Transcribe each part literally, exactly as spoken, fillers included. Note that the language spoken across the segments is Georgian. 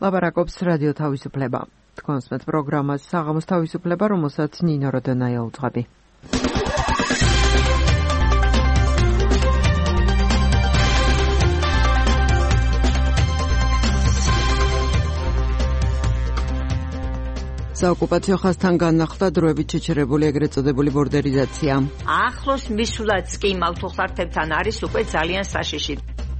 ლაპარაკობს რადიო თავისუფლება. თქვენს მეტ პროგრამას საღამოს თავისუფლება, რომელსაც ნინო როდონაია უძღვები. საოკუპაციო ხაზთან განახლდა დროებით შეჩერებული ეგრეთ წოდებული ბორდერიზაცია. ახლოს მისვლაც კი მავთუხლართებთან არის უკვე ძალიან საშიში.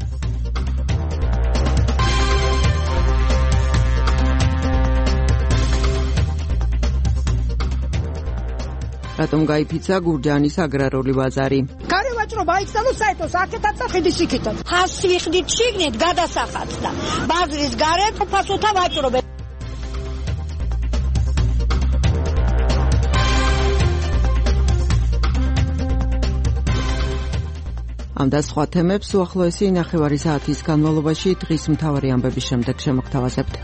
რატომ გაიფიცა გურჯაანის აგრარული ბაზარი? გარევაჭრობა აიქცა საერთო საკეთად და ხიდის იქითად. ხასი ვიხდით შიგნით გადასახადს და ბაზრის გარეთ ფასოთა ვაჭრობ. ამ და სხვა თემებს უახლოესი ნახევარი საათის განმავლობაში დღის მთავარი ამბების შემდეგ შემოგთავაზებთ.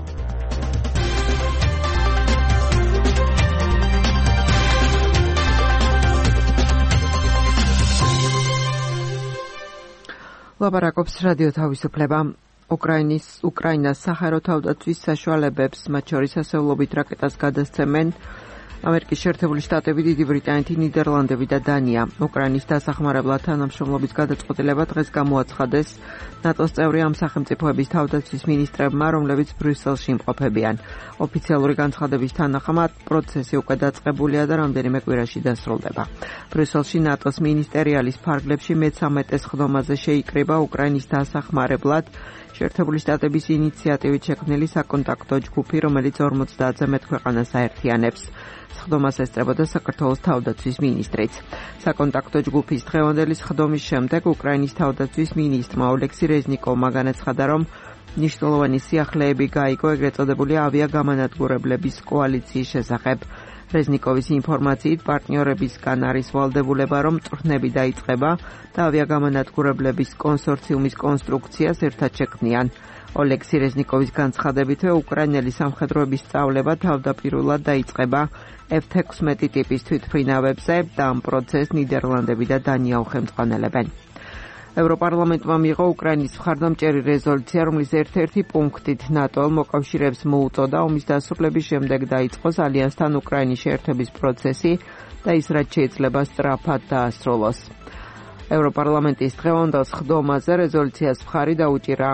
ლაპარაკობს რადიო თავისუფლება. უკრაინის უკრაინას სახარო თავდაცვის საშუალებებს, მათ შორის ასეულობით რაკეტას გადასცემენ ამერიკის შეერთებული შტატები, დიდი ბრიტანეთი, ნიდერლანდები და დანია. უკრაინის დასახმარებლად თანამშრომლობის გადაწყვეტილება დღეს გამოაცხადეს ნატოს წევრი ამ სახელმწიფოების თავდაცვის მინისტრებმა, რომლებიც ბრიუსელში იმყოფებიან. ოფიციალური განცხადების თანახმად პროცესი უკვე დაწყებულია და რამდენიმე კვირაში დასრულდება. ბრიუსელში ნატოს მინისტერიალის ფარგლებში მეცამეტეს ხდომაზე შეიკრიბა უკრაინის დასახმარებლად შეერთებული შტატების ინიციატივით შექმნილი საკონტაქტო ჯგუფი, რომელიც ორმოცდაათზე მეტ ქვეყანას აერთიანებს. ხდომას ესწრებოდა საქართველოს თავდაცვის მინისტრიც. საკონტაქტო ჯგუფის დღევანდელი ხდომის შემდეგ უკრაინის თავდაცვის მინისტრმა ოლექსი რეზნიკოვმა განაცხადა, რომ მნიშვნელოვანი სიახლეები გაიგო ეგრეთ წოდებული ავიაგამანადგურებლების კოალიციის შესახებ. რეზნიკოვის ინფორმაციით პარტნიორებისგან არის ვალდებულება, რომ წვრთნები დაიწყება და ავიაგამანადგურებლების კონსორციუმის კონსტრუქციას ერთად შექმნიან. ოლექსი რეზნიკოვის განცხადებითვე უკრაინელი სამხედროების სწავლება თავდაპირველად დაიწყება ეფ ექვსმეტი ტიპის თვითმფრინავებზე და ამ პროცესს ნიდერლანდები და დანია უხელმძღვანელებენ. ევროპარლამენტმა მიიღო უკრაინის მხარდამჭერი რეზოლუცია, რომლის ერთ-ერთი პუნქტით ნატომ მოკავშირეებს მოუწოდა ომის დასრულების შემდეგ დაიწყოს ალიანსთან უკრაინის შეერთების პროცესი და ის რაც შეიძლება სწრაფად დაასრულოს. ევროპარლამენტის დღევანდელ ხდომაზე რეზოლუციას მხარი დაუჭირა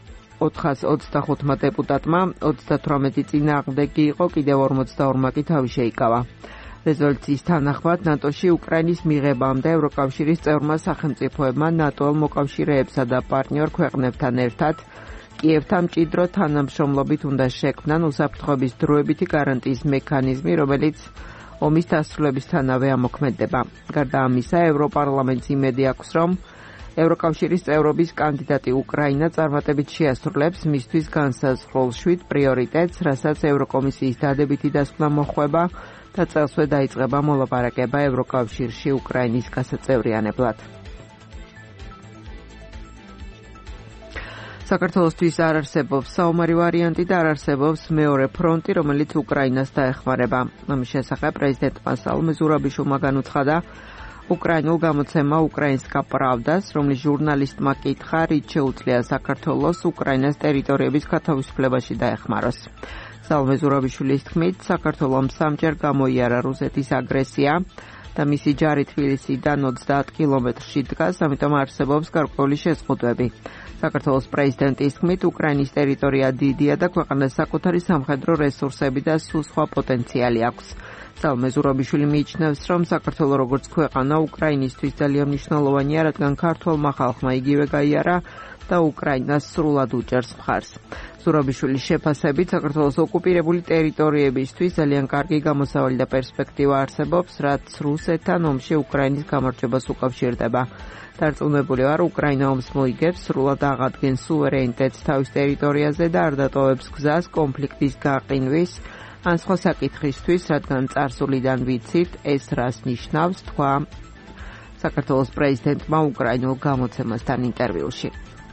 ოთხას ოცდახუთმა დეპუტატმა, ოცდათვრამეტი წინააღმდეგი იყო, კიდევ ორმოცდაორმა კი თავი შეიკავა. რეზოლუციის თანახმად ნატოში უკრაინის მიღებამდე ევროკავშირის წევრმა სახელმწიფოებმა ნატოელ მოკავშირეებსა და პარტნიორ ქვეყნებთან ერთად კიევთან მჭიდრო თანამშრომლობით უნდა შექმნან უსაფრთხოების დროებითი გარანტიის მექანიზმი, რომელიც ომის დასრულებისთანავე ამოქმედება. გარდა ამისა, ევროპარლამენტს იმედი აქვს, რომ ევროკავშირის წევრობის კანდიდატი უკრაინა წარმატებით შეასრულებს მისთვის განსაზღვრულ შვიდ პრიორიტეტს, რასაც ევროკომისიის დადებითი დასკვნა მოჰყვება და წელსვე დაიწყება მოლაპარაკება ევროკავშირში უკრაინის გასაწევრიანებლად. საქართველოსთვის არ არსებობს საომარი ვარიანტი და არ არსებობს მეორე ფრონტი, რომელიც უკრაინას დაეხმარება. ამის შესახებ პრეზიდენტმა საულმე ზურაბიშვილმა განუცხადა უკრაინულ გამოცემა უკრაინსკა პრავდას, რომლის ჟურნალისტმა კითხა, რით შეუძლია საქართველოს უკრაინას ტერიტორიების გათავისუფლებაში დაეხმაროს. საულმე ზურაბიშვილის თქმით, საქართველომ სამჯერ გამოიარა რუსეთის აგრესია და მისი ჯარი თბილისიდან ოცდაათ კილომეტრში დგას, ამიტომ არსებობს გარკვეული შეზღუდვები. საქართველოს პრეზიდენტის თქმით, უკრაინის ტერიტორია დიდია და ქვეყანას საკუთარი სამხედრო რესურსები და სულ სხვა პოტენციალი აქვს. საულმე ზურაბიშვილი მიიჩნევს, რომ საქართველო როგორც ქვეყანა უკრაინისთვის ძალიან მნიშვნელოვანია, რადგან ქართველმა ხალხმა იგივე გაიარა და უკრაინას სრულად უჭერს მხარს. ზურაბიშვილის შეფასებით, საქართველოს ოკუპირებული ტერიტორიებისთვის ძალიან კარგი გამოსავალი და პერსპექტივა არსებობს, რაც რუსეთთან ომში უკრაინის გამარჯვებას უკავშირდება. დარწმუნებული ვარ, უკრაინა ომს მოიგებს, სრულად აღადგენს სუვერენიტეტს თავის ტერიტორიაზე და არ დატოვებს გზას კონფლიქტის გაყინვის ან სხვა საკითხისთვის, რადგან წარსულიდან ვიცით, ეს რას ნიშნავს, თქვა საქართველოს პრეზიდენტმა უკრაინულ გამოცემასთან ინტერვიუში.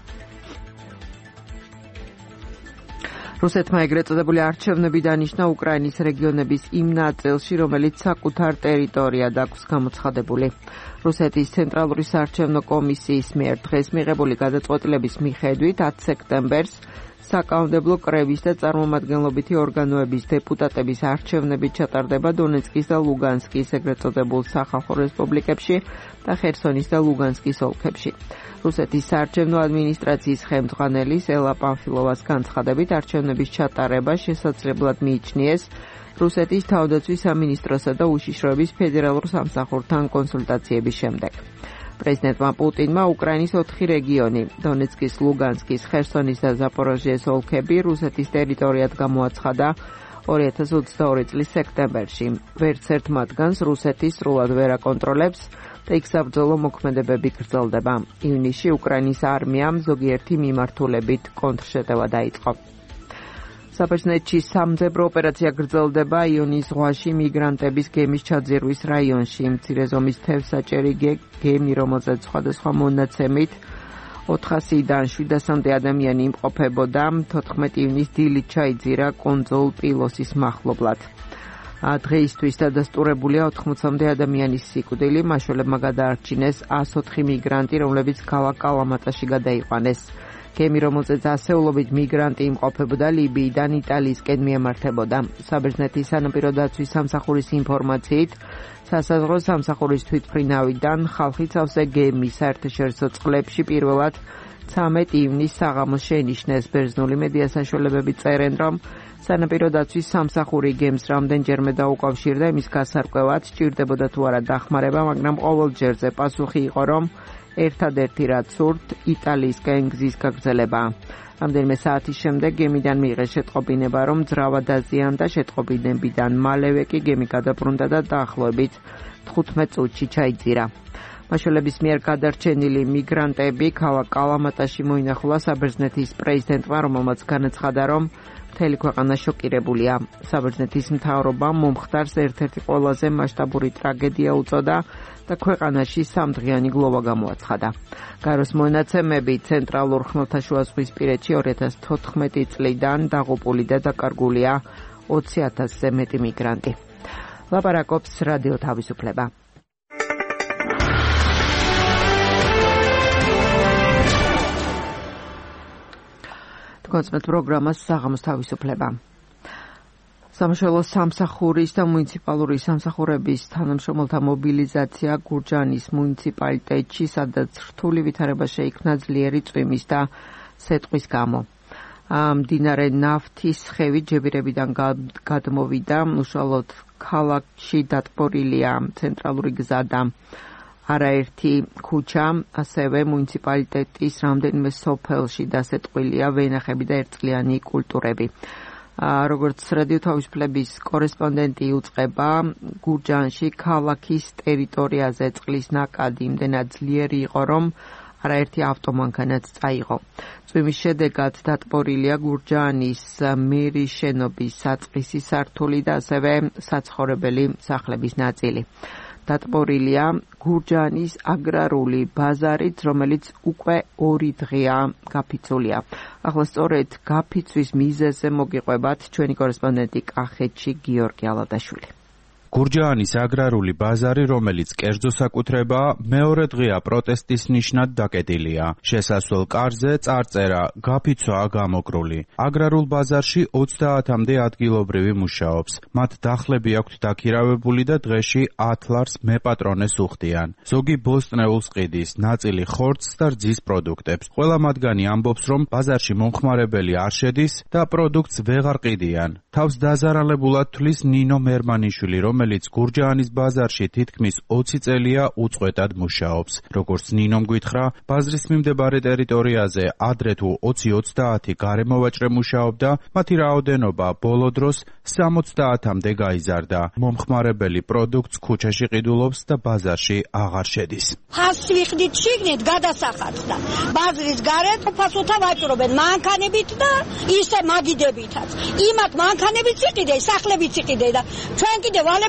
რუსეთმა ეგრეთ წოდებული არჩევნები დანიშნა უკრაინის რეგიონების იმ ნაწილში, რომელიც საკუთარ ტერიტორიად აქვს გამოცხადებული. რუსეთის ცენტრალური საარჩევნო კომისიის მიერ დღეს მიღებული გადაწყვეტილების მიხედვით ათი სექტემბერს საკანონმდებლო კრების და წარმომადგენლობითი ორგანოების დეპუტატების არჩევნებით ჩატარდება დონეცკის და ლუგანსკის ეგრეთ წოდებულ სახალხო რესპუბლიკებში და ხერსონის და ლუგანსკის ოლქებში. რუსეთის საარჩევნო ადმინისტრაციის ხელმძღვანელის ელა პანფილოვას განცხადებით არჩევნების ჩატარება შესაძლებლად მიიჩნიეს რუსეთის თავდაცვის სამინისტროსა და უშიშროების ფედერალურ სამსახურთან კონსულტაციების შემდეგ. პრეზიდენტმა პუტინმა უკრაინის ოთხი რეგიონი, დონეცკის, ლუგანსკის, ხერსონის და ზაპოროჟიეს ოლქები რუსეთის ტერიტორიად გამოაცხადა ორი ათას ოცდაორი წლის სექტემბერში. ვერც ერთ მათგანს რუსეთი სრულად ვერ აკონტროლებს და იქ საბრძოლო მოქმედებები გრძელდება. ივნისში უკრაინის არმიამ ზოგიერთი მიმართულებით კონტრშეტევა დაიწყო. საბერძნეთში სამძებრო ოპერაცია გრძელდება იონის ზღვაში მიგრანტების გემის ჩაძირვის რაიონში. მცირე ზომის თევზსაჭერი გემი, რომელზეც სხვადასხვა მონაცემით ოთხასიდან შვიდასამდე ადამიანი იმყოფებოდა, თოთხმეტი ივნის დილით ჩაიძირა კუნძულ პილოსის მახლობლად. დღეისთვის დადასტურებულია ოთხმოცამდე ადამიანის სიკვდილი, მაშველებმა გადაარჩინეს ას ოთხი მიგრანტი, რომლებიც ქალაქ კალამატაში გადაიყვანეს. გემი, რომელზეც ასეულობით მიგრანტი იმყოფებოდა, ლიბიიდან იტალიისკენ მიემართებოდა. საბერძნეთის სანაპირო დაცვის სამსახურის ინფორმაციით, სასაზღვრო სამსახურის თვითმფრინავიდან ხალხი სავსე გემის საერთაშორისო წყლებში პირველად ცამეტ ივნის საღამოს შეინიშნეს. ბერძნული მედია საშუალებები წერენ, რომ სანაპირო დაცვის სამსახური გემს რამდენჯერმე დაუკავშირდა იმის გასარკვევად, სჭირდებოდა თუ არა დახმარება, მაგრამ ყოველ ჯერზე პასუხი იყო, რომ ერთადერთი რაც სურთ იტალიისკენ გზის გაგრძელება. რამდენიმე საათის შემდეგ გემიდან მიიღეს შეტყობინება, რომ ძრავა დაზიანდა, შეტყობინებიდან მალევე კი გემი გადაბრუნდა და დაახლოებით თხუთმეტ წუთში ჩაიძირა. მაშველების მიერ გადარჩენილი მიგრანტები ქალაქ კალამატაში მოინახულა საბერძნეთის პრეზიდენტმა, რომელმაც განაცხადა, რომ მთელი ქვეყანა შოკირებულია. საბერძნეთის მთავრობამ მომხდარს ერთ-ერთი ყველაზე მასშტაბური ტრაგედია უწოდა და ქვეყანაში სამდღიანი გლოვა გამოაცხადა. გაროს მონაცემები ცენტრალურ ხმელთაშუაზღვისპირეთში ორი ათას თოთხმეტი წლიდან დაღუპული და დაკარგულია ოცი ათასზე მეტი მიგრანტი. ლაპარაკობს რადიო თავისუფლება. კონცერტ პროგრამას საღამოს თავისუფლება. სამშობლო სამსახურის და მუნიციპალური სამსახურების თანამშრომელთა მობილიზაცია გურჯაანის მუნიციპალიტეტში, სადაც რთული ვითარება შეიქმნა ძლიერი წვიმის და სეტყვის გამო. მდინარე ნავთის ხევი ჯებირებიდან გადმოვიდა, უშუალოდ ქალაქში დატბორილია ცენტრალური გზა და არაერთი ქუჩა, ასევე მუნიციპალიტეტის რამდენიმე სოფელში დასეტყვილია ვენახები და ერთწლიანი კულტურები. როგორც რადიო თავისუფლების კორესპონდენტი იუწყება, გურჯაანში ქალაქის ტერიტორიაზე წყლის ნაკადი იმდენად ძლიერი იყო, რომ არაერთი ავტომანქანაც წაიღო. წვიმის შედეგად დატბორილია გურჯაანის მერის შენობის საწყისი სართული და ასევე საცხოვრებელი სახლების ნაწილი. დატბორილია გურჯაანის აგრარული ბაზარიც, რომელიც უკვე ორი დღეა გაფიცულია. ახლა სწორედ გაფიცვის მიზეზზე მოგიყვებათ ჩვენი კორესპონდენტი კახეთში გიორგი ალადაშვილი. გურჯაანის აგრარული ბაზარი, რომელიც კერძო საკუთრებაა, მეორე დღეა პროტესტის ნიშნად დაკეტილია. შესასვლელ კარზე წარწერა გაფიცვაა გამოკრული. აგრარულ ბაზარში ოცდაათამდე ადგილობრივი მუშაობს. მათ დახლები აქვთ დაქირავებული და დღეში ათ ლარს მეპატრონეს უხდიან. ზოგი ბოსტნეულს ყიდის, ნაწილი ხორცს და რძის პროდუქტებს. ყველა მათგანი ამბობს, რომ ბაზარში მომხმარებელი არ შედის და პროდუქტს ვეღარ ყიდიან. თავს დაზარალებულად თვლის ნინო მერმანიშვილი, რომელიც გურჯაანის ბაზარში თითქმის ოცი წელია უწყვეტად მუშაობს. როგორც ნინომ გითხრა, ბაზრის მიმდებარე ტერიტორიაზე ადრე თუ ოცი ოცდაათი გარემოვაჭრე მუშაობდა, მათი რაოდენობა ბოლო დროს სამოცდაათამდე გაიზარდა. მომხმარებელი პროდუქტს ქუჩაში ყიდულობს და ბაზარში აღარ შედის. ფასს ვიხდით შიგნით გადასახადს და ბაზრის გარეთ ფასოთა ვაჭრობენ მანქანებით და ისე მაგიდებითაც. იმათ მანქანებიც იყიდე, სახლებიც იყიდე და ჩვენ კიდე ვალე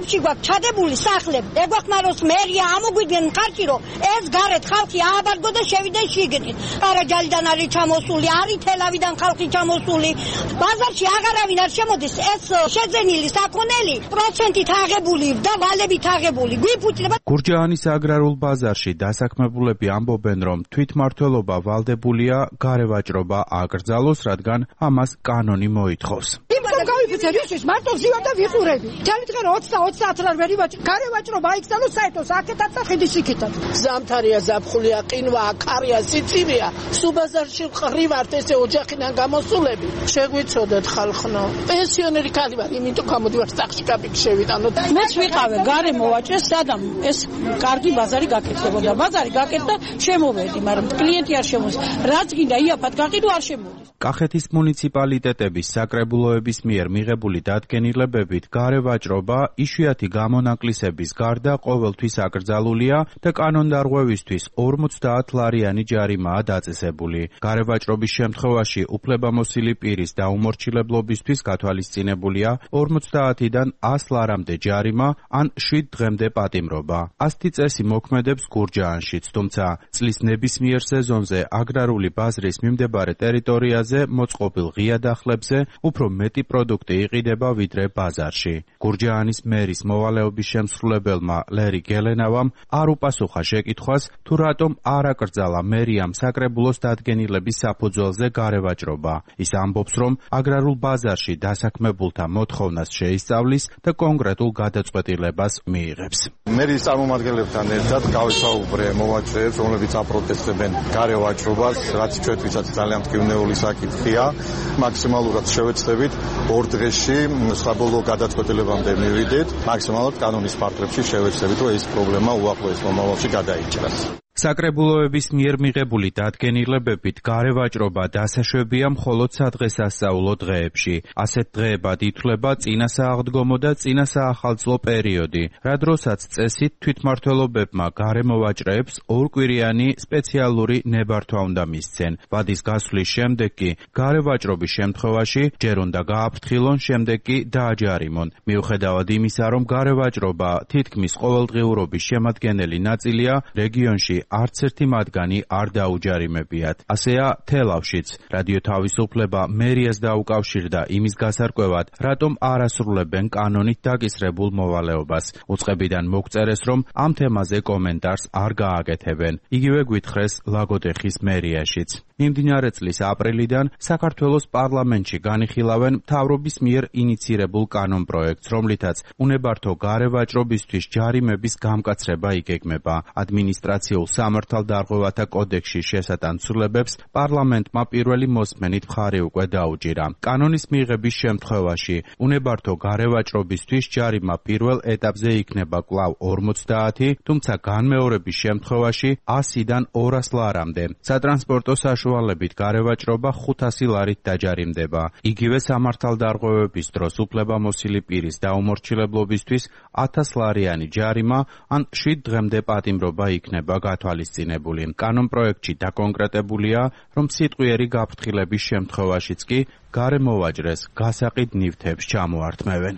ბაზარებში გვაქვს ჩადებული სახლები. ეგვახმაროს მერია ამოგვიდნენ მხარში, რომ ეს გარეთ ხალხი ააბარგო და შევიდნენ შიგნით. ყარაჯალიდან არის ჩამოსული, არის თელავიდან ხალხი ჩამოსული. ბაზარში აღარავინ არ შემოდის. ეს შეძენილი საქონელი პროცენტით აღებული და ვალებით აღებული. გვიფუჭდება. გურჯაანის აგრარულ ბაზარში დასაქმებულები ამბობენ, რომ თვითმმართველობა ვალდებულია გარევაჭრობა აკრძალოს, რადგან ამას კანონი მოითხოვს. გავიფუძნებ ისიც მარტო ზივა და ვიყურები. თელი დღე ოცდა ოცდა ათლარ ვერ ივაჭრე. გარევაჭრობა აიქცალოს საერთოდ აქეთაც და ხიდის იქითაც. ზამთარია, ზაფხულია, ყინვა, ქარია, სიცივია. სუბაზარში ყრივართ ესე ოჯახიდან გამოსულები. შეგვიცოდეთ ხალხნო. პენსიონერი ქალი ვარ, იმიტომ გამოდივარ სახში კაპიკი შევიტანოთ. მეც ვიყავე გარე მოვაჭრე, სადამ ეს კარგი ბაზარი გაკეთდებოდა. ბაზარი გაკეთდა, შემოვედი, მაგრამ კლიენტი არ შემოდის. რაც გინდა იაფად გაყიდო არ შემოდის. კახეთის მუნიციპალიტეტების საკრებულოების მიერ მიღებული დადგენილებებით გარევაჭრობა იშვიათი გამონაკლისების გარდა ყოველთვის აკრძალულია და კანონდარღვევისთვის ორმოცდაათ ლარიანი ჯარიმაა დაწესებული. გარევაჭრობის შემთხვევაში უფლებამოსილი პირის დაუმორჩილებლობისთვის გათვალისწინებულია ორმოცდაათიდან ას ლარამდე ჯარიმა ან შვიდ დღემდე პატიმრობა. ასეთი წესი მოქმედებს გურჯაანშიც, თუმცა წლის ნებისმიერ სეზონზე აგრარული ბაზრის მიმდებარე ტერიტორიაზე მოწყობილ ღია დახლებზე უფრო მეტი პროდუქტი იყიდება ვიდრე ბაზარში. გურჯაანის მერის მოვალეობის შემსრულებელმა ლერი გელენავამ არ უპასუხა შეკითხვას, თუ რატომ არ აკრძალა მერიამ საკრებულოს დადგენილების საფუძველზე გარევაჭრობა. ის ამბობს, რომ აგრარულ ბაზარში დასაქმებულთა მოთხოვნას შეისწავლის და კონკრეტულ გადაწყვეტილებას მიიღებს. მერის წარმომადგენლებთან ერთად გავისაუბრე მოვაჭრეებს, რომლებიც აპროტესტებენ გარევაჭრობას, რაც ჩვენთვისაც ძალიან მტკივნეული საკითხია. მაქსიმალურად შევეცდებით ორ დღეში საბოლოო გადაწყვეტილებამდე მივიდეთ. მაქსიმალურად კანონის ფარგლებში შევეცდებით, რომ ეს პრობლემა უახლოეს მომავალში გადაიჭრას. საკრებულოების მიერ მიღებული დადგენილებებით გარევაჭრობა დასაშვებია მხოლოდ სადღესასწაულო დღეებში. ასეთ დღეებად ითვლება წინასააღდგომო და წინასაახალწლო პერიოდი, რა დროსაც წესით თვითმმართველობებმა გარემოვაჭრეებს ორკვირიანი სპეციალური ნებართვა უნდა მისცენ. ვადის გასვლის შემდეგ კი გარევაჭრობის შემთხვევაში ჯერ უნდა გააფრთხილონ, შემდეგ კი დააჯარიმონ. მიუხედავად იმისა, რომ გარევაჭრობა თითქმის ყოველდღიურობის შემადგენელი ნაწილია, რეგიონში არც ერთი მათგანი არ დაუჯარიმებიათ. ასეა თელავშიც. რადიო თავისუფლება მერიას დაუკავშირდა იმის გასარკვევად, რატომ არ ასრულებენ კანონით დაკისრებულ მოვალეობას. უწყებიდან მოგწერეს, რომ ამ თემაზე კომენტარს არ გააკეთებენ. იგივე გვითხრეს ლაგოდეხის მერიაშიც. მიმდინარე წლის აპრილიდან საქართველოს პარლამენტში განიხილავენ მთავრობის მიერ ინიცირებულ კანონპროექტს, რომლითაც უნებართო გარევაჭრობისთვის ჯარიმების გამკაცრება იგეგმება. ადმინისტრაციულ სამართალდარღვევათა კოდექსში შესატანცვლებებს პარლამენტმა პირველი მოსმენით მხარი უკვე დაუჭირა. კანონის მიღების შემთხვევაში უნებართო გარევაჭრობისთვის ჯარიმა პირველ ეტაპზე იქნება კვლავ ორმოცდაათი, თუმცა განმეორების შემთხვევაში ასიდან ორას ლარამდე. სატრანსპორტო საშუალებით გარევაჭრობა ხუთასი ლარით დაჯარიმდება. იგივე სამართალდარღვევების დროს უფლებამოსილი პირის დაუმორჩილებლობისთვის ათას ლარიანი ჯარიმა ან შვიდ დღემდე პატიმრობა იქნება გათვალისწინებული. კანონპროექტში დაკონკრეტებულია, რომ სიტყვიერი გაფრთხილების შემთხვევაშიც კი გარემოვაჭრეს გასაყიდ ნივთებს ჩამოართმევენ.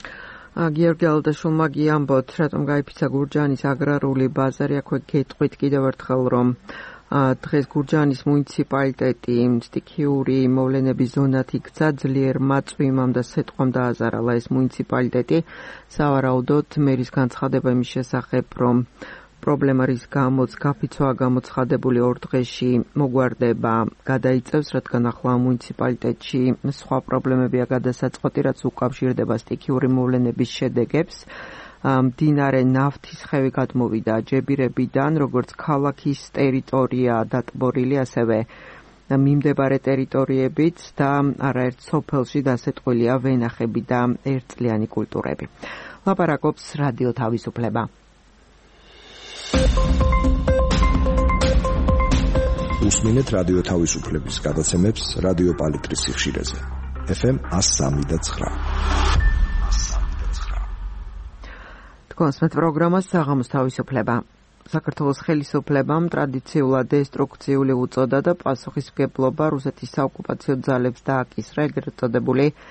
გიორგი ალდაშულმა გიამბოთ, რატომ გაიფიცა გურჯაანის აგრარული ბაზარი. აქვე გეტყვით კიდევ ერთხელ, რომ დღეს გურჯაანის მუნიციპალიტეტი სტიქიური მოვლენების ზონად იქცა, ძლიერ მაწვიმამ და სეტყვამ დააზარალა ეს მუნიციპალიტეტი. სავარაუდოდ მერის განცხადება იმის შესახებ, რომ პრობლემა რის გამოც გაფიცვაა გამოცხადებული ორ დღეში მოგვარდება გადაიწევს, რადგან ახლა მუნიციპალიტეტში სხვა პრობლემებია გადასაწყვეტი, რაც უკავშირდება სტიქიური მოვლენების შედეგებს. მდინარე ნავთისხევი გადმოვიდა ჯებირებიდან, როგორც ქალაქის ტერიტორია დატბორილი, ასევე მიმდებარე ტერიტორიებიც და არაერთ სოფელში დასეტყვილია ვენახები და ერთწლიანი კულტურები. ლაპარაკობს რადიო თავისუფლება. უსმინეთ რადიო თავისუფლების გადაცემებს რადიო პალიტრის სიხშირეზე. ეფ ემ ას სამი და ცხრა. კონსმეთ პროგრამა საღამოს თავისუფლება. საქართველოს ხელისუფლებამ ტრადიციულად დესტრუქციული უწოდა და პასუხისმგებლობა რუსეთის საოკუპაციო ძალებს დააკისრა ეგრეთ წოდებული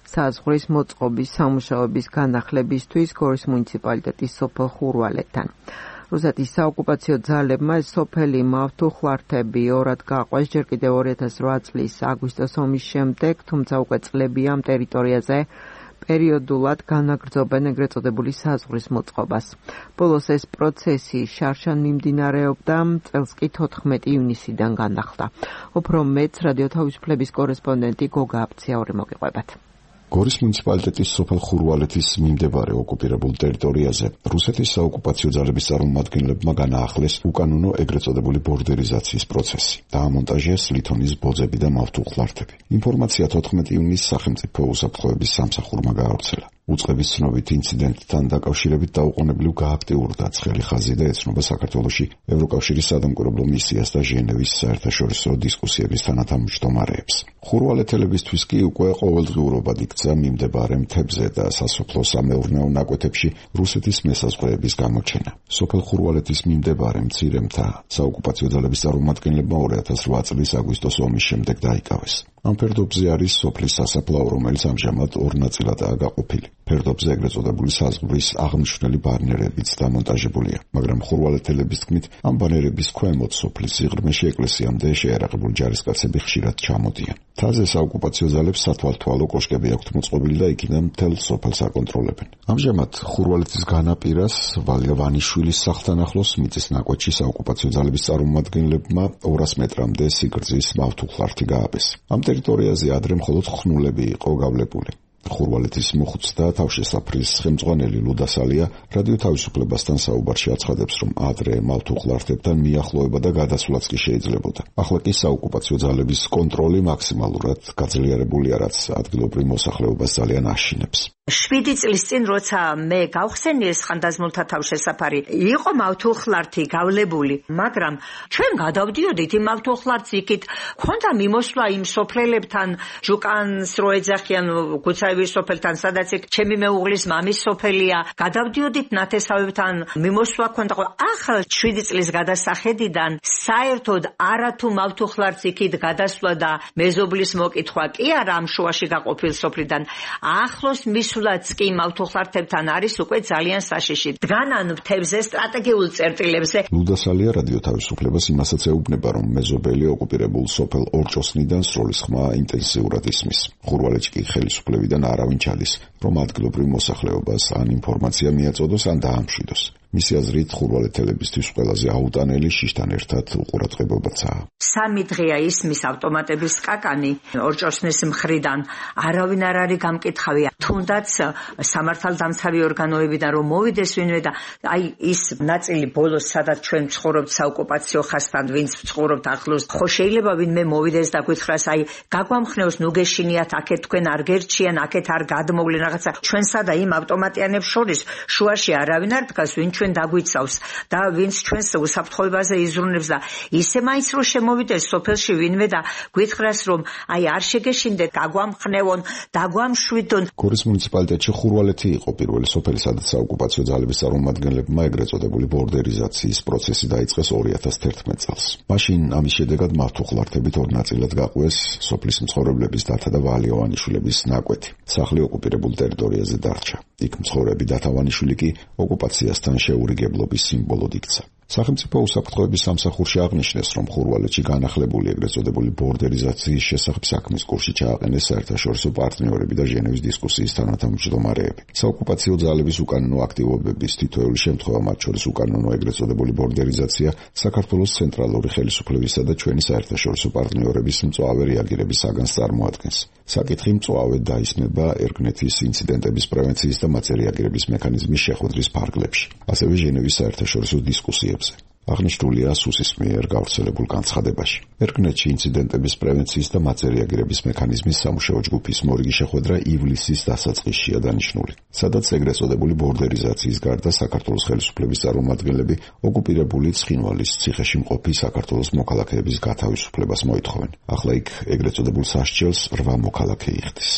საზღვრის მოწყობის სამუშაოების განახლებისთვის გორის მუნიციპალიტეტის სოფელ ხურვალეთთან. რუსეთის საოკუპაციო ძალებმა ეს სოფელი მავთუხლართები ორად გაყვეს ჯერ კიდევ ორი ათას რვა წლის აგვისტოს ომის შემდეგ, თუმცა უკვე წლებია ამ ტერიტორიაზე პერიოდულად განაგრძობენ ეგრეთ წოდებული საზღვრის მოწყობას. ბოლოს ეს პროცესი შარშან მიმდინარეობდა, წელს კი თოთხმეტი ივნისიდან განახლდა. უფრო მეც რადიო თავისუფლების კორესპონდენტი გოგა აფციაური მოგიყვებათ. გორის მუნიციპალიტეტის სოფელ ხურვალეთის მიმდებარე ოკუპირებულ ტერიტორიაზე რუსეთის საოკუპაციო ძალების წარმომადგენლებმა განაახლეს უკანონო ეგრეთ წოდებული ბორდერიზაციის პროცესი. დაამონტაჟეს ლითონის ბოძები და მავთუხლართები. ინფორმაცია თოთხმეტი ივნისს სახელმწიფო უსაფრთხოების სამსახურმა გაავრცელა. უწყების ცნობით ინციდენტთან დაკავშირებით დაუყოვნებლივ გააქტიურდა ცხელი ხაზი და ეცნობა საქართველოში ევროკავშირის სადამკვირვებლო მისიას და ჟენევის საერთაშორისო დისკუსიების თანათავმჯდომარეებს. ხურვალეთელებისთვის კი უკვე ყოველდღიურობად იქცა მიმდებარე მთებზე და სასოფლო-სამეურნეო ნაკვეთებში რუსეთის მესაზღვრეების გამოჩენა. სოფელ ხურვალეთის მიმდებარე მცირე მთა საოკუპაციო ძალების წარმომადგენლებმა ორი ათას რვა წლის აგვისტოს ომის შემდეგ დაიკავეს. ამ ფერდობზე არის სოფლის სასაფლაო, რომელიც ამჟამად ორ ნაწილადაა გაყოფილი. ფერდობზე ეგრეთ წოდებული საზღვრის აღმნიშვნელი ბანერებიც დამონტაჟებულია, მაგრამ ხურვალეთელების თქმით, ამ ბანერების ქვემოთ სოფლის სიღრმეში ეკლესიამდე შეიარაღებული ჯარისკაცები ხშირად ჩამოდიან. მთაზე საოკუპაციო ძალებს სათვალთვალო კოშკები აქვთ მოწყობილი და იქიდან მთელ სოფელს აკონტროლებენ. ამჟამად ხურვალეთის განაპირას ვალია ვანიშვილის სახლთან ახლოს მიწის ნაკვეთში საოკუპაციო ძალების წარმომადგენლებმა ორას მეტრამდე სიგრძის მავთუხლართი გააბეს. ამ ტერიტორიაზე ადრე მხოლოდ ხნულები იყო გავლებული. ხურვალეთის მოხუცთა თავშესაფრის ხელმძღვანელი ლუდასალია რადიო თავისუფლებასთან საუბარში აცხადებს, რომ ადრე მავთუხლართებთან მიახლოება და გადასვლაც კი შეიძლებოდა. ახლა კი საოკუპაციო ძალების კონტროლი მაქსიმალურად გაძლიერებულია, რაც ადგილობრივ მოსახლეობას ძალიან აშინებს. შვიდი წლის წინ, როცა მე გავხსენი ეს ხანდაზმულთა თავშესაფარი, იყო მავთუხლართი გავლებული, მაგრამ ჩვენ გადავდიოდით იმ მავთუხლართს იქით, ქონდა მიმოსვლა იმ სოფლელებთან, ჯუკანს რო ეძახიან გუცაევის სოფელთან, სადაც იქ ჩემი მეუღლის მამის სოფელია, გადავდიოდით ნათესავებთან, მიმოსვლა ქონდა. ახლა შვიდი წლის გადასახედიდან საერთოდ არათუ მავთუხლართს იქით გადასვლა და მეზობლის მოკითხვა კი არა ამ შუაში გაყოფილ სოფლიდან. ახლოს მის სულაც კი მავთუხლართებთან არის უკვე ძალიან საშიში. დგანან მთებზე სტრატეგიულ წერტილებზე. ლუდასალია რადიო თავისუფლებას იმასაც ეუბნება, რომ მეზობელი ოკუპირებულ სოფელ ორჭოსნიდან სროლის ხმა ინტენსიურად ისმის. ხურვალეთში კი ხელისუფლებიდან არავინ ჩადის, რომ ადგილობრივ მოსახლეობას ან ინფორმაცია მიაწოდოს, ან დაამშვიდოს. მისი აზრით, ხურვალეთელებისთვის ყველაზე აუტანელი შიშთან ერთად უყურადღებობაცაა. სამი დღეა ისმის ავტომატების კაკანი ორჭოსნის მხრიდან, არავინ არ არის გამკითხავი. თუნდაც სამართალდამცავი ორგანოებიდან რომ მოვიდეს ვინმე და აი ის ნაწილი ბოლოს, სადაც ჩვენ ვცხოვრობთ საოკუპაციო ხაზთან, ვინც ვცხოვრობთ ახლოს, ხო შეიძლება ვინმე მოვიდეს და გითხრას, აი გაგვამხნევს, ნუ გეშინიათ, აქეთ თქვენ არ გერჩიან, აქეთ არ გადმოვლენ რაღაცა. ჩვენსა და იმ ავტომატიანებს შორის შუაში არავინ არ დგას, ვინ ჩვენ დაგვიცავს და ვინც ჩვენს უსაფრთხოებაზე იზრუნებს და ისე მაინც რომ შემოვიდეს სოფელში ვინმე და გითხრას, რომ აი არ შეგეშინდეთ, გაგვამხნევონ, დაგვამშვიდონ. გორის მუნიციპალიტეტში ხურვალეთი იყო პირველი სოფელი, სადაც საოკუპაციო ძალების წარმომადგენლებმა ეგრეთ წოდებული ბორდერიზაციის პროცესი დაიწყეს ორი ათას თერთმეტ წელს. მაშინ ამის შედეგად მავთუხლართებით ორ ნაწილად გაყვეს სოფლის მცხოვრებლების დათა და ვალია ვანიშვილების ნაკვეთი. სახლი ოკუპირებულ ტერიტორიაზე დარჩა. იქ მცხოვრები დათა ვანიშვილი კი ოკუპაციასთან შეურიგებლობის სიმბოლოდ იქცა. სახელმწიფო უსაფრთხოების სამსახურში აღნიშნეს, რომ ხურვალეთში განახლებული ეგრეთ წოდებული ბორდერიზაციის შესახებ საქმის კურსში ჩააყენეს საერთაშორისო პარტნიორები და ჟენევის დისკუსიის თანათავმჯდომარეები. საოკუპაციო ძალების უკანონო აქტივობების თითოეული შემთხვევა, მათ შორის უკანონო ეგრეთ წოდებული ბორდერიზაცია, საქართველოს ცენტრალური ხელისუფლებისა და ჩვენი საერთაშორისო პარტნიორების მწვავე რეაგირების საგანს წარმოადგენს. საკითხი მწვავედ დაისმება ერგნეთის ინციდენტების პრევენციის და მათზე რეაგირების მექანიზმის შეხვედრის ფარგლებში, ასევე ჟენევის საერთაშორისო დისკუსიებზე. აღნიშნულია სუსის მიერ გავრცელებულ განცხადებაში. ერგნეთში ინციდენტების პრევენციის და მათზე რეაგირების მექანიზმის სამუშაო ჯგუფის მორიგი შეხვედრა ივლისის დასაწყისშია დანიშნული, სადაც ეგრეთ წოდებული ბორდერიზაციის გარდა საქართველოს ხელისუფლების წარმომადგენლები ოკუპირებული ცხინვალის ციხეში მყოფი საქართველოს მოქალაქეების გათავისუფლებას მოითხოვენ. ახლა იქ ეგრეთ წოდებულ სასჯელს რვა მოქალაქე იხდის.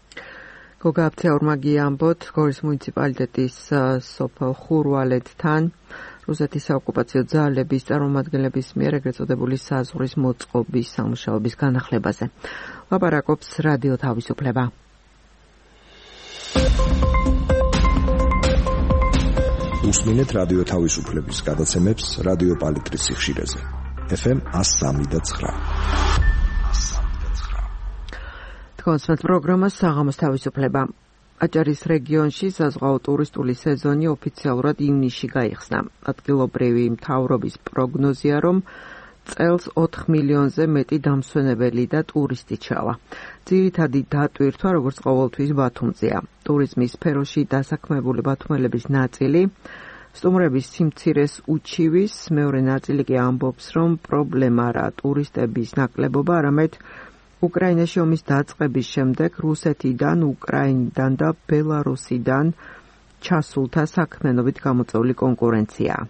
გოგა აფციაურმა გიამბოთ გორის მუნიციპალიტეტის სოფელ ხურვალეთთან რუსეთის საოკუპაციო ძალების წარმომადგენლების მიერ ეგრეთ წოდებული საზღვრის მოწყობის სამუშაოების განახლებაზე. ლაპარაკობს რადიო თავისუფლება. უსმინეთ რადიო თავისუფლების გადაცემებს რადიო პალიტრის სიხშირეზე. ეფ ემ one oh three point nine. თქვენს პროგრამას საღამოს თავისუფლება. აჭარის რეგიონში საზღვაო ტურისტული სეზონი ოფიციალურად ივნისში გაიხსნა. ადგილობრივი მთავრობის პროგნოზია, რომ წელს ოთხ მილიონზე მეტი დამსვენებელი და ტურისტი ჩავა. ძირითადი დატვირთვა, როგორც ყოველთვის, ბათუმზეა. ტურიზმის სფეროში დასაქმებული ბათუმელების ნაწილი სტუმრების სიმცირეს უჩივის, მეორე ნაწილი კი ამბობს, რომ პრობლემა რა ტურისტების ნაკლებობა, არამედ უკრაინაში ომის დაწყების შემდეგ რუსეთიდან, უკრაინიდან და ბელარუსიდან ჩასულთა საქმიანობით გამოწვეული კონკურენციაა.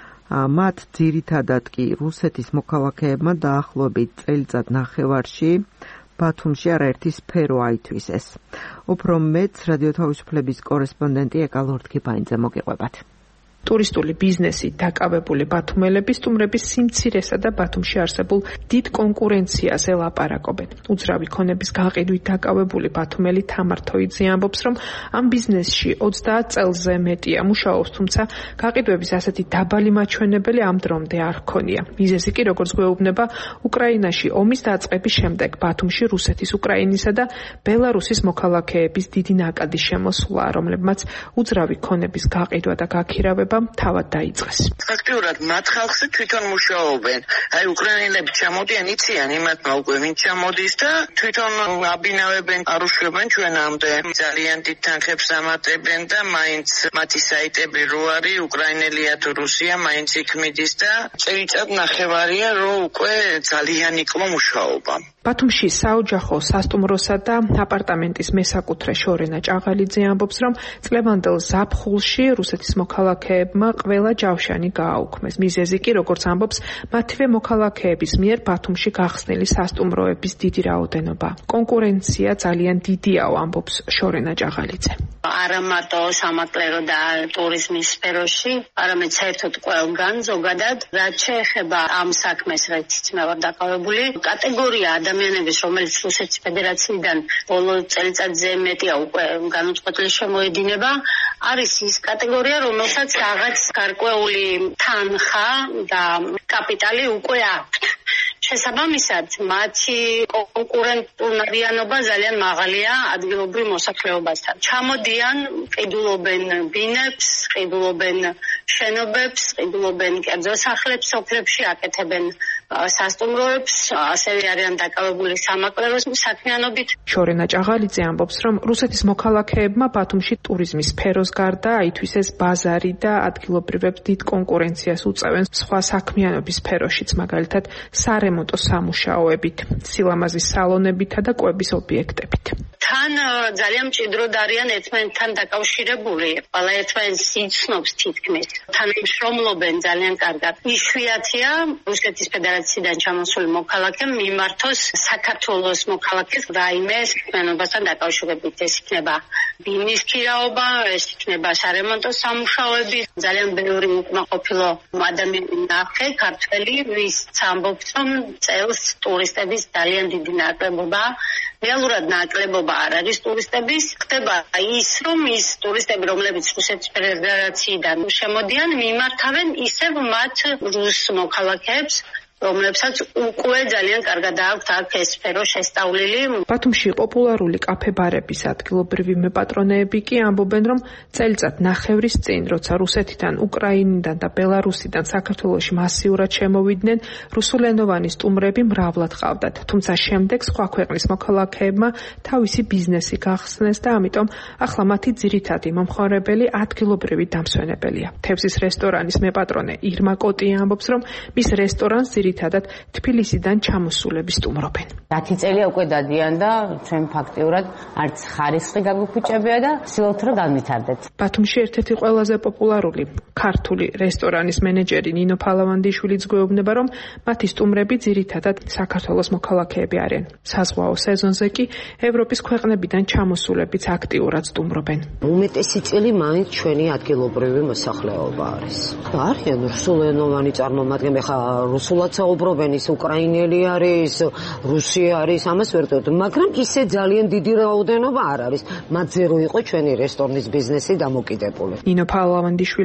მათ ძირითადად კი რუსეთის მოქალაქეებმა დაახლოებით წელიწად ნახევარში ბათუმში არაერთი სფერო აითვისეს. უფრო მეც რადიო თავისუფლების კორესპონდენტი ეკალორთქიფაინძე მოგიყვებათ. ტურისტული ბიზნესი დაკავებული ბათუმელები სტუმრების სიმცირესა და ბათუმში არსებულ დიდ კონკურენციას ელაპარაკობენ. უძრავი ქონების გაყიდვით დაკავებული ბათუმელი თამარ თოიძე ამბობს, რომ ამ ბიზნესში ოცდაათ წელზე მეტია მუშაობს, თუმცა გაყიდვების ასეთი დაბალი მაჩვენებელი ამ დრომდე არ ჰქონია. მიზეზი კი, როგორც გვეუბნება, უკრაინაში ომის დაწყების შემდეგ ბათუმში რუსეთის, უკრაინისა და ბელარუსის მოქალაქეების დიდი ნაკადის შემოსვლა, რომლებმაც უძრავი ქონების გაყიდვა და გაქირავება თავად დაიწყეს. ფაქტიურად მათ ხალხზე თვითონ მუშაობენ. აი უკრაინელები ჩამოდიან, იციან იმათმა უკვე ვინ ჩამოდის და თვითონ აბინავებენ, არუშვებენ ჩვენამდე. ძალიან დიდ თანხებს ამატებენ და მაინც მათი საიტები რო არის უკრაინელია თუ რუსია, მაინც იქ მიდის და წელიწად ნახევარია რომ უკვე ძალიან იკლო მუშაობა. ბათუმში საოჯახო, სასტუმროსა და აპარტამენტის მესაკუთრე შორენა ჭაღალიძე ამბობს, რომ წლევანდელ ზაფხულში რუსეთის მოქალაქეებმა ყველა ჯავშანი გააუქმეს. მიზეზი კი, როგორც ამბობს, მათივე მოქალაქეების მიერ ბათუმში გახსნილი სასტუმროების დიდი რაოდენობა. კონკურენცია ძალიან დიდიაო, ამბობს შორენა ჭაღალიძე. არა მარტო სამაკლერო და ტურიზმის სფეროში, არამედ საერთოდ ყველგან ზოგადად, რაც შეეხება ამ საქმეს, რაც მე ვარ დაკავებული, კატეგორია ადამიანების, რომელიც რუსეთის ფედერაციიდან ბოლო წელიწადზე მეტია უკვე განუწყვეტლი შემოედინება, არის ის კატეგორია, რომელსაც რაღაც გარკვეული თანხა და კაპიტალი უკვე აქვთ. შესაბამისად, მათი კონკურენტულობა ძალიან მაღალია ადგილობრივ მოსახლეობასთან. ჩამოდიან, ყიდულობენ ბინებს, ყიდულობენ შენობებს, ყიდულობენ კერძო სახლებს, სოფლებში აკეთებენ სასტუმროებს, ასევე არიან დაკავებული სამაკლეროს საქმიანობით. შორენა ჭაღალიძე ამბობს, რომ რუსეთის მოქალაქეებმა ბათუმში ტურიზმის სფეროს გარდა აითვისეს ბაზარი და ადგილობრივებს დიდ კონკურენციას უწევენ სხვა საქმიანობის სფეროშიც, მაგალითად სარემონტო სამუშაოებით, სილამაზის სალონებითა და კვების ობიექტებით. თან ძალიან მჭიდროდ არიან ერთმანეთთან დაკავშირებული, ყველა ერთმანეთს იცნობს თითქმის. თანამშრომლობენ ძალიან კარგად. იშვიათია რუსეთის ფედერაციიდან ჩამოსული მოქალაქე მიმართოს საქართველოს მოქალაქეს რაიმე საქმიანობასთან დაკავშირებით. ეს იქნება ბინის ქირაობა, ეს იქნება სარემონტო სამუშაოები. ძალიან ბევრი უკმაყოფილო ადამიანი ნახე, ქართველი, ვის ამბობს, რომ წელს ტურისტების ძალიან დიდი ნაკლებობა. რეალურად ნაკლებობა არ არის ტურისტების. ხდება ის, რომ ის ტურისტები, რომლებიც რუსეთის ფედერაციიდან შემოდიან, მიმართავენ ისევ მათ რუს მოქალაქეებს, რომლებსაც უკვე ძალიან კარგად აქვთ აქ ეს სფერო შესწავლილი. ბათუმში პოპულარული კაფე-ბარების ადგილობრივი მეპატრონეები კი ამბობენ, რომ წელიწად ნახევრის წინ, როცა რუსეთიდან, უკრაინიდან და ბელარუსიდან საქართველოში მასიურად შემოვიდნენ, რუსულენოვანი სტუმრები მრავლად ყავდათ. თუმცა შემდეგ სხვა ქვეყნის მოქალაქეებმა თავისი ბიზნესი გახსნეს და ამიტომ ახლა მათი ძირითადი მომხმარებელი ადგილობრივი დამსვენებელია. თევზის რესტორანის მეპატრონე ირმა კოტია ამბობს, რომ მის რესტორანს ძირითადად თბილისიდან ჩამოსულები სტუმრობენ. ათი წელია უკვე დადიან და ჩვენ ფაქტიურად არც ხარისხი გაგუქუჭებია და ვცდილობთ რომ განვითარდეთ. ბათუმში ერთ-ერთი ყველაზე პოპულარული ქართული რესტორანის მენეჯერი ნინო ფალავანდიშვილიც გვეუბნება, რომ მათი სტუმრები ძირითადად საქართველოს მოქალაქეები არიან. საზღვაო სეზონზე კი ევროპის ქვეყნებიდან ჩამოსულებიც აქტიურად სტუმრობენ. უმეტესი წილი მაინც ჩვენი ადგილობრივი მოსახლეობა არის. არიან რუსულენოვანი წარმომადგენლები, ხა რუსულად საუბრობენ, ის უკრაინელი არის, რუსი არის, ამას ვერ ვტოვებთ, მაგრამ ისე ძალიან დიდი რაოდენობა არ არის. მათზე რო იყო ჩვენი რესტორნის ბიზნესი დამოკიდებული. ნინო ფალავანდიშვილი ამბობს,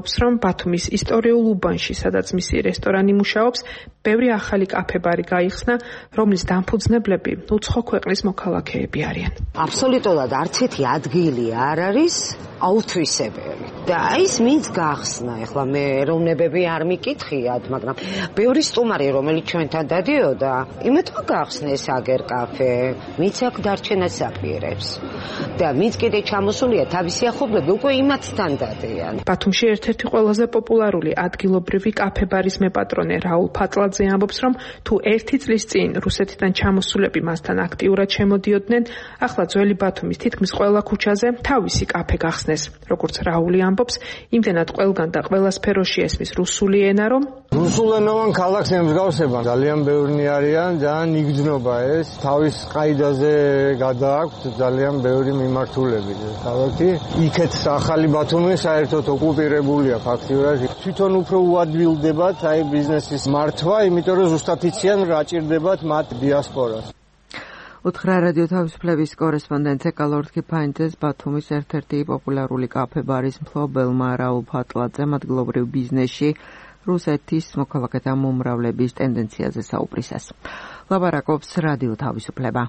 ამბობს, რომ ბათუმის ისტორიულ უბანში, სადაც მისი რესტორანი მუშაობს, ბევრი ახალი კაფე-ბარი გაიხსნა, რომლის დამფუძნებლები უცხო ქვეყნის მოქალაქეები არიან. აბსოლუტურად არც ერთი ადგილი არ არის აუთვისებელი. და აი ის მის გახსნა, ეხლა მე ეროვნებები არ მიკითხიათ, მაგრამ ბევრი სტუმარი, რომელიც ჩვენთან დადიოდა, იმეთო გახსნეს აგერ კაფე, მიც აქ დარჩენას აპირებს. და მიც კიდე ჩამოსულია თავისი ახლობლები უკვე იმათთან დადიან. ბათუმში ერთ-ერთი ყველაზე პოპულარული ადგილობრივი კაფე-ბარის მეპატრონე რაულ ფატლაძე ამბობს, რომ თუ ერთი წლის წინ რუსეთიდან ჩამოსულები მასთან აქტიურად შემოდიოდნენ, ახლა ძველი ბათუმის თითქმის ყველა ქუჩაზე თავისი კაფე გახსნეს. როგორც რაული ამბობს, იმდენად ყველგან და ყველა სფეროში ესმის რუსული ენა, რომ რუსულენოვან ქალაქს ემსგავსება, ძალიან ბევრი არიან, ძალიან იგრძნობა ეს, თავის ყაიდაზე გადააქვთ ძალიან ბევრი მიმართულები. ქალაქი იქეთ ახალი ბათუმი საერთოდ ოკუპირებულია ფაქტიურად. თვითონ უფრო უადვილდებათ აი ბიზნესის მართვა, იმიტომ რომ ზუსტად იციან რა ჭირდებათ მათ დიასპორას. უთხრა რადიო თავისუფლების კორესპონდენტზე კალორთკი ფაინდეს ბათუმის ერთ-ერთი პოპულარული კაფე-ბარის მფლობელმა რაულ ფატლაძემ ადგილობრივ ბიზნესში რუსეთის მოქალაქეთა მომრავლების ტენდენციაზე საუბრისას. ლაპარაკობს რადიო თავისუფლება.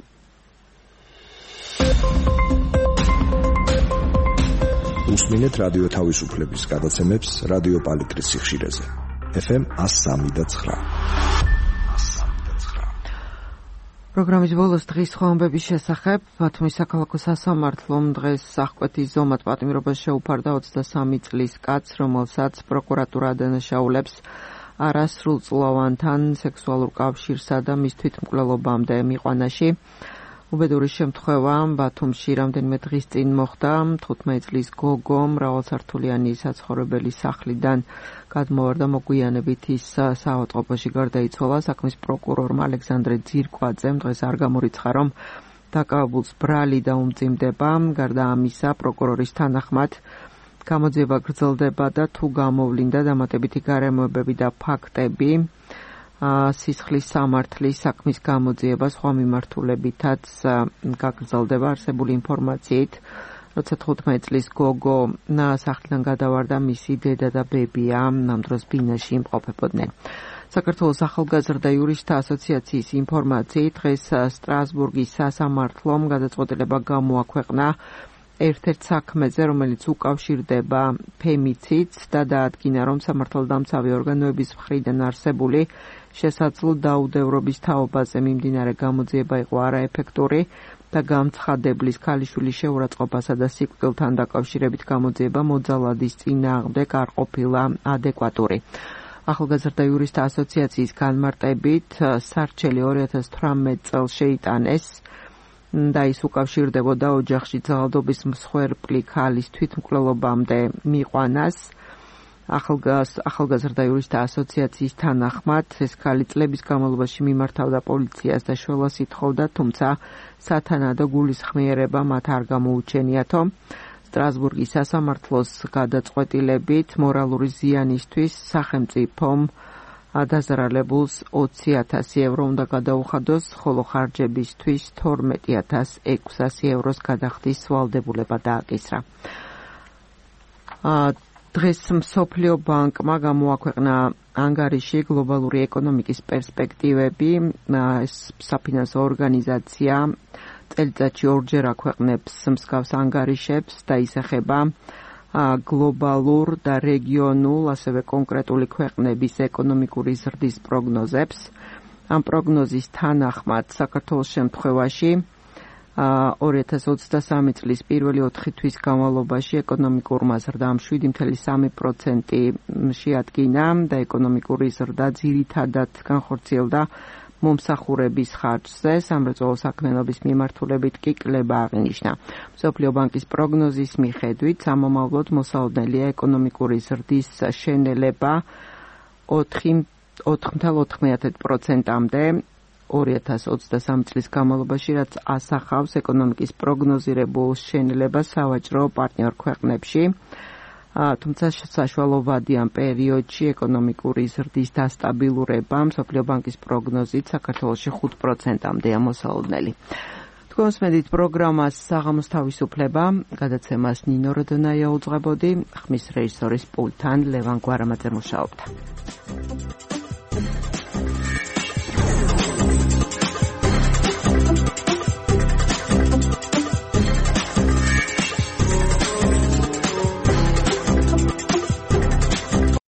უსმინეთ რადიო თავისუფლების გადაცემებს რადიო პალიტრის სიხშირეზე. ეფ ემ one oh three point nine. პროგრამის ბოლოს დღის ხვამბების შესახებ ბათუმის საქალაქო სასამართლომ დღეს აღკვეთის ზომად პატიმრობას შეუფარდა ოცდასამი წლის კაცს, რომელსაც პროკურატურა ადანაშაულებს არასრულწლოვანთან სექსუალურ კავშირსა და მის თვითმკვლელობამდე მიყვანაში. უბედური შემთხვევა ბათუმში რამდენიმე დღის წინ მოხდა. თხუთმეტი წლის გოგო მრავალსართულიანი საცხოვრებელი სახლიდან გადმოვარდა მოგვიანებით ის საავადმყოფოში გარდაიცვალა. საქმის პროკურორმა ალექსანდრე ძირკვაძემ დღეს არ გამორიცხა, რომ დაკავებულს ბრალი დაუმძიმდება. გარდა ამისა, პროკურორის თანახმად გამოძიება გრძელდება და თუ გამოვლინდა დამატებითი გარემოებები და ფაქტები, სისხლის სამართლის საქმის გამოძიება სხვა მიმართულებითაც გაგრძელდება. არსებული ინფორმაციით, როცა თხუთმეტი წლის გოგო სახლიდან გადავარდა, მისი დედა და ბებია ამ დროს ბინაში იმყოფებოდნენ. საქართველოს ახალგაზრდა იურისტთა ასოციაციის ინფორმაციით, დღეს სტრასბურგის სასამართლომ გადაწყვეტილება გამოაქვეყნა ერთ-ერთ საქმეზე, რომელიც უკავშირდება ფემიციდს და დაადგინა, რომ სამართალდამცავი ორგანოების მხრიდან არსებული შესაძლო დაუდევრობის თაობაზე მიმდინარე გამოძიება იყო არაეფექტური და გამცხადებლის ქალიშვილის შეურაცხყოფასა და სიკვდილთან დაკავშირებით გამოძიება მოძალადის წინააღმდეგ არ ყოფილა ადეკვატური. ახალგაზრდა იურისტთა ასოციაციის განმარტებით, სარჩელი ორი ათას თვრამეტ წელს შეიტანეს და ის უკავშირდებოდა ოჯახში ძალადობის მსხვერპლი ქალის თვითმკვლელობამდე მიყვანას. ახალგაზრდა იურისტთა ასოციაციის თანახმად, ეს ქალი წლების განმავლობაში მიმართავდა პოლიციას და შველას ითხოვდა, თუმცა სათანადო გულისხმიერება მათ არ გამოუჩენიათო. სტრასბურგის სასამართლოს გადაწყვეტილებით მორალური ზიანისთვის სახელმწიფომ დაზარალებულს ოცი ათასი ევრო უნდა გადაუხადოს, ხოლო ხარჯებისთვის თორმეტი ათას ექვსასი ევროს გადახდის ვალდებულება დააკისრა. დღეს მსოფლიო ბანკმა გამოაქვეყნა ანგარიში გლობალური ეკონომიკის პერსპექტივები. ეს საფინანსო ორგანიზაცია წელიწადში ორჯერ აქვეყნებს მსგავს ანგარიშებს და ისახება გლობალურ და რეგიონულ, ასევე კონკრეტული ქვეყნების ეკონომიკური ზრდის პროგნოზებს. ამ პროგნოზის თანახმად საქართველოს შემთხვევაში ორი ათას ოცდასამი წლის პირველი ოთხი თვის განმავლობაში ეკონომიკურმა ზრდამ შვიდი კoma სამი პროცენტი შეადგინა და ეკონომიკური ზრდა ძირითადად განხორციელდა მომსახურების ხარჯზე. სამრეწველო საქმიანობის მიმართულებით კი კლება აღინიშნა. მსოფლიო ბანკის პროგნოზის მიხედვით, სამომავლოდ მოსალოდნელია ეკონომიკური ზრდის შენელება ოთხი კoma ოთხ პროცენტამდე ორი ათას ოცდასამი წლის განმავლობაში, რაც ასახავს ეკონომიკის პროგნოზირებულ შენელებას სავაჭრო პარტნიორ ქვეყნებში. თუმცა საშუალო ვადიან პერიოდში ეკონომიკური ზრდის დასტაბილურება მსოფლიო ბანკის პროგნოზით საქართველოში ხუთ პროცენტამდეა მოსალოდნელი. თქვენსმენით პროგრამას საღამოს თავისუფლება, გადაცემას ნინო როდონაია უძღვებოდი, ხმის რეჟისორის პულტთან ლევან გვარამაძე მუშაობდა.